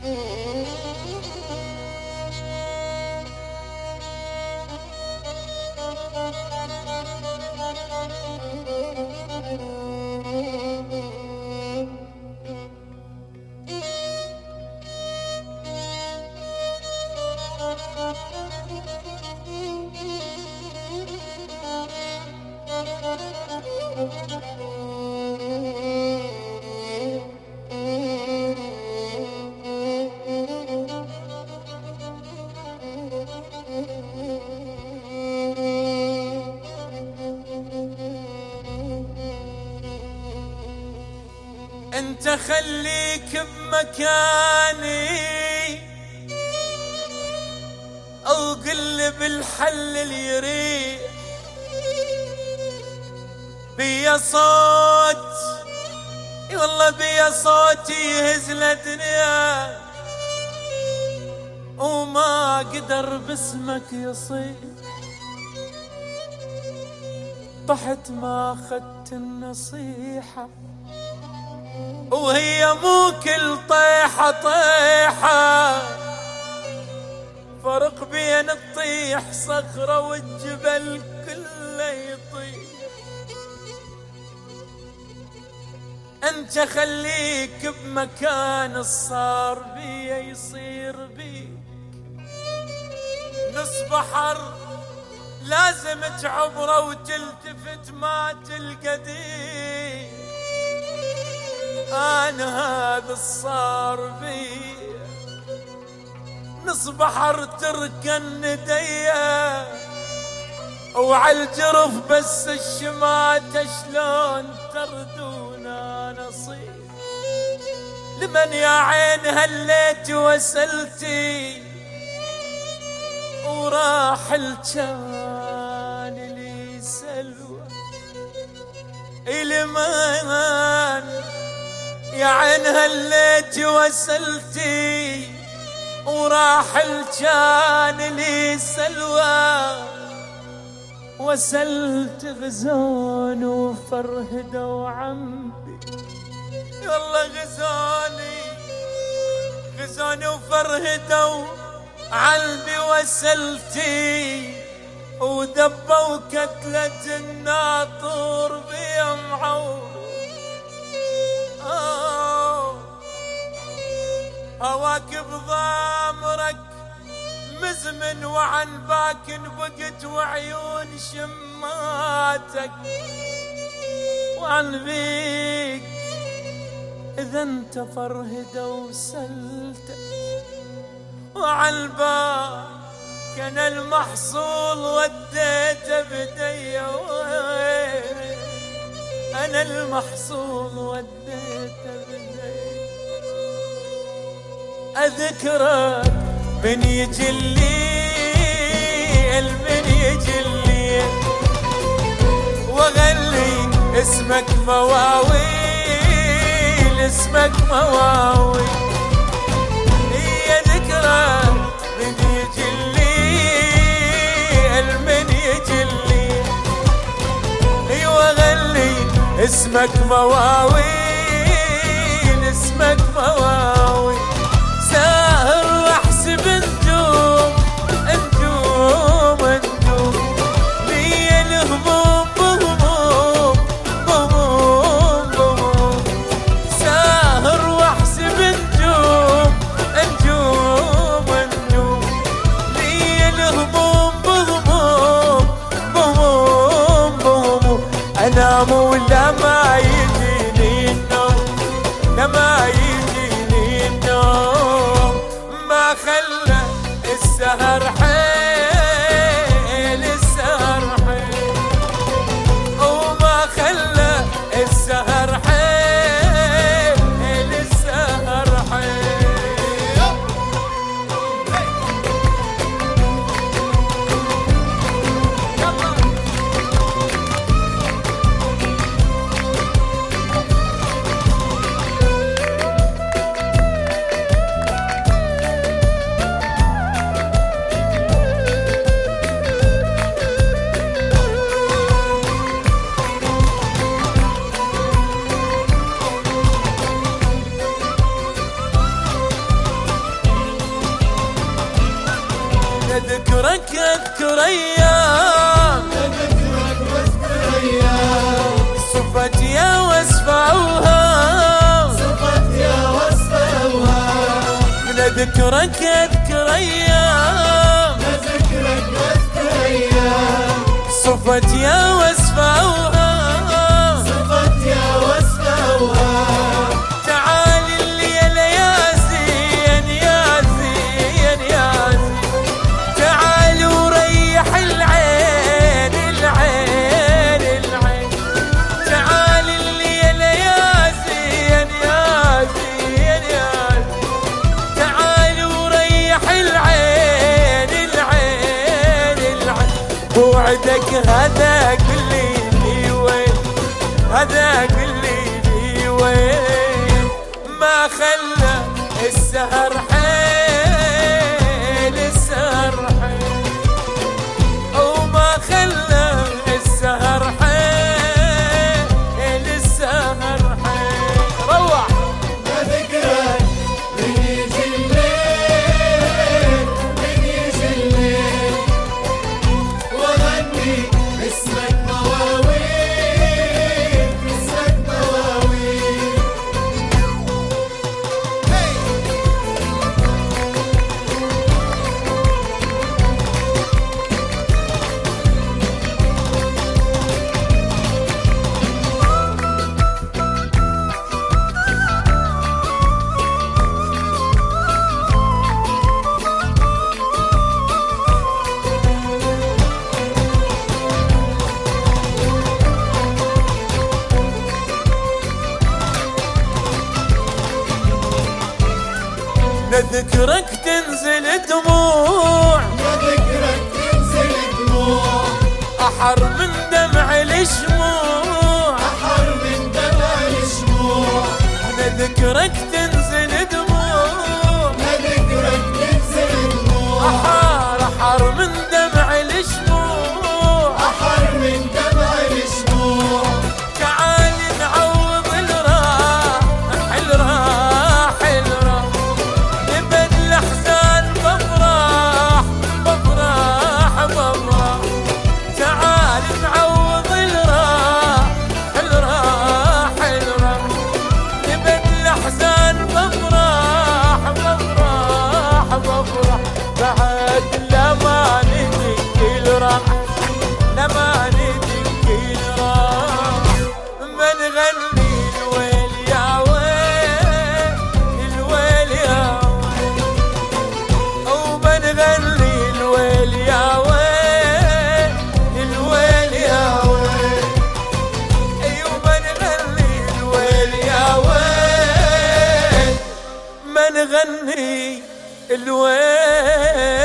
انت خليك بمكاني او قلب الحل اللي يريح بيا صوت، اي والله بيا صوت يهز الدنيا وما قدر باسمك يصيح. طحت ما اخذت النصيحة وهي مو كل طيحة طيحة، فرق بين الطيح صخرة والجبل كله يطيح. انت خليك بمكان الصار بيا يصير بيك نص بحر لازم تعبره وتلتفت ما تلقى. أنا هذا الصار بي نص بحر تركن نديا وعالجرف بس الشماتة شلون تردونا نصيب. لمن يا عين هليت وسلتي وراح الجان لي سلوى. لمن يا عين هليت وسلتي وراح الجان لي سلوى. وسلت غزون وفرهد وعمبي، والله غزوني وفرهد وعلبي وسلتي ودبوا كتلة الناطور بيمعور. هواك بضامرك مزمن وعن باك بقت وعيون شماتك وعن بيك إذا انت فرهد وسلت وعالباب كان المحصول وديته بدي. أنا المحصول وديته بدي. أذكرك من يجي الليل من يجي الليل وأغني اسمك مواويل اسمك مواويل. هي ذكرك من يجي الليل من يجي الليل وأغني اسمك مواويل اسمك مواويل. ساهر واحسب نجوم نجوم نجوم لي الهموم بهموم بهموم بهموم. ساهر واحسب نجوم نجوم نجوم لي الهموم بهموم بهموم بهموم. انام ولا ما يجيني النوم لا ما يجيني النوم. ما خلى السهر حيل السهر حيل وما خلى السهر حيل السهر حيل. ذكرك اذكر ايام صفت يا وصف اوهام من ذكرك اذكر ايام صفت يا وصف اوهام تعالي الليل يا زين يا زين يا زين تعالي وريح العين العين العين تعالي الليل يا زين يا زين يا زين تعالي وريح العين العين العين وعدك هذاك الليل وين هذاك الليل وين ما خلى السهر حيل السهر حيل وما خلى السهر حيل السهر حيل روح ذكرك من يجي الليل من يجي الليل وغني اسمك مواويل اسمك مواويل لذكرك تنزل دموع لذكرك تنزل دموع أحر من دمع الشموع أحر من دمع الشموع لذكرك تنزل دموع لذكرك تنزل دموع أحر من دمع الشموع أحر من دمع الشموع تعالي نعوض الراح الراح الراح نبد الأحزان بفرح بفرح بفرح تعالي نعوض الراح الراح الراح نبد الأحزان بفرح بفرح بفرح بعد لما ندك الراح لما ندك الراح ما نغني الويل يا ويل الويل يا ويل وما نغني الويل يا ويل الويل يا ويل ايوه ما نغني الويل يا ويل ما نغني الويل